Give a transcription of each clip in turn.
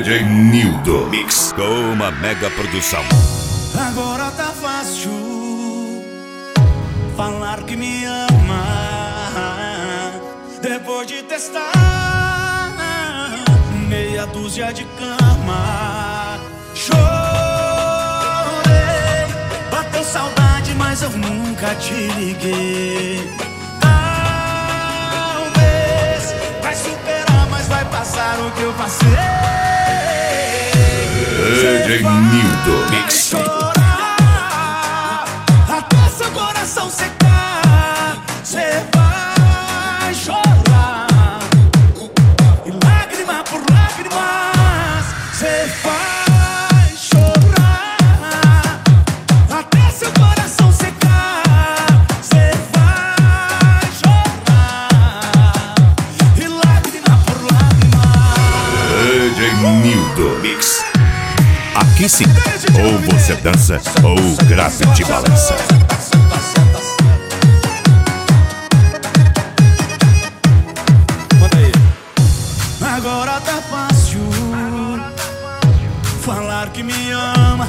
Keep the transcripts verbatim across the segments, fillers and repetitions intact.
D J Nildo Mix com uma mega produção. Agora tá fácil falar que me ama depois de testar meia dúzia de cama. Chorei, bateu saudade, mas eu nunca te liguei. Talvez vai superar, mas vai passar o que eu passei. D J Nildo Mix. Chorar até seu coração secar, cê vai chorar, e lágrima por lágrimas cê vai chorar até seu coração secar, cê vai chorar, e lágrima por lágrimas. D J Nildo Mix. Aqui sim, ou você dança ou o grave te balança. Manda aí. Agora tá fácil falar que me ama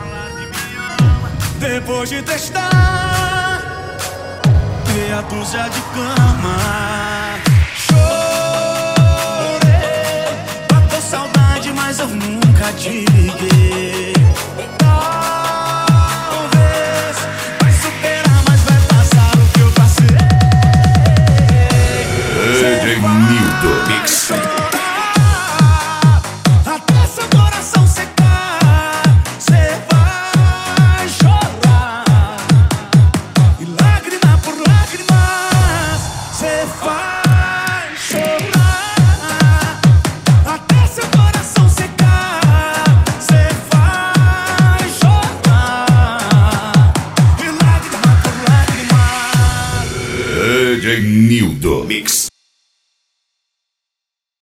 depois de testar meia dúzia de cama. Chorei, bateu saudade, mas eu nunca te liguei. Talvez vai superar, mas vai passar o que eu passei. D J Nildo Mix. Até seu coração secar, cê vai chorar, e lágrima por lágrimas cê vai chorar. Até seu coração secar, cê vai chorar, e lágrima por lágrimas. D J Nildo Mix.